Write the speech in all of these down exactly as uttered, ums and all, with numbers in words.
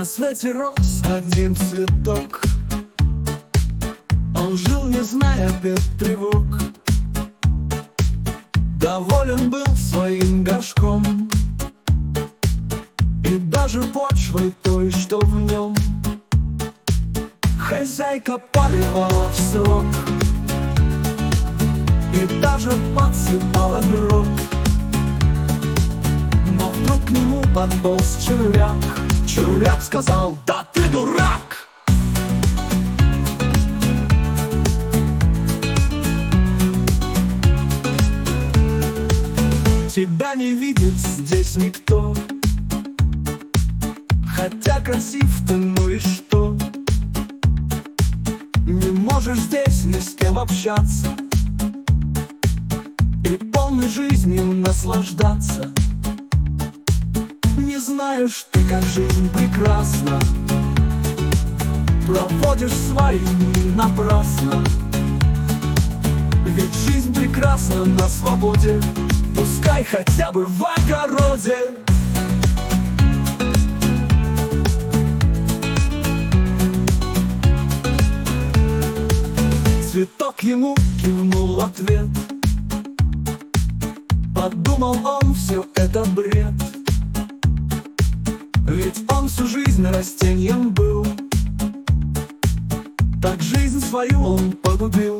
На свете рос один цветок. Он жил, не зная бед, тревог. Доволен был своим горшком и даже почвой той, что в нем. Хозяйка поливала в срок и даже подсыпала гроб. Но вдруг к нему подполз червяк. Червяк сказал: да ты дурак! Тебя не видит здесь никто, хотя красив ты, ну и что? Не можешь здесь ни с кем общаться и полной жизнью наслаждаться. Не знаешь ты, как жизнь прекрасна, проводишь свои дни напрасно. Ведь жизнь прекрасна на свободе, пускай хотя бы в огороде. Цветок ему кивнул в ответ. Подумал он, все это бред. Ведь он всю жизнь растением был, так жизнь свою он погубил.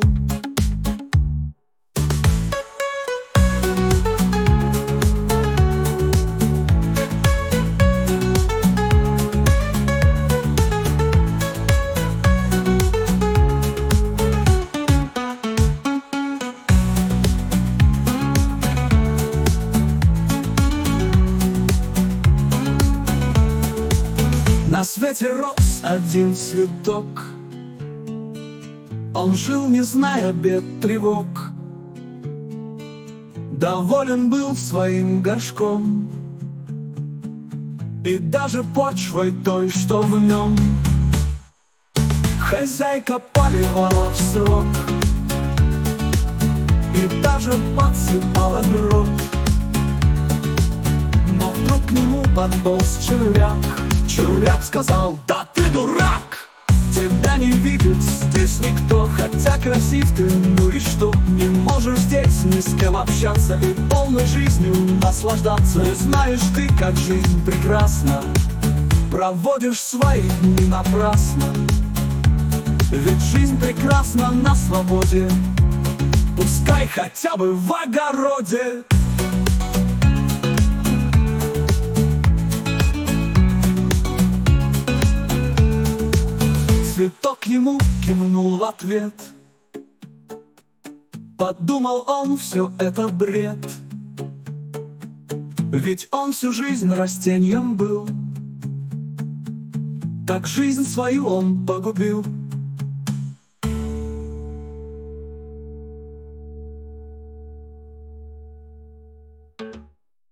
На свете рос один цветок. Он жил, не зная бед, тревог. Доволен был своим горшком и даже почвой той, что в нем. Хозяйка поливала в срок и даже подсыпала гроб. Но вдруг к нему подполз червяк. Червяк сказал: да ты дурак! Тебя не видит здесь никто, хотя красив ты, ну и что? Не можешь здесь ни с кем общаться и полной жизнью наслаждаться. Не знаешь ты, как жизнь прекрасна, проводишь свои дни напрасно. Ведь жизнь прекрасна на свободе, пускай хотя бы в огороде. Цветок ему кивнул в ответ. Подумал он, все это бред. Ведь он всю жизнь растением был, так жизнь свою он погубил.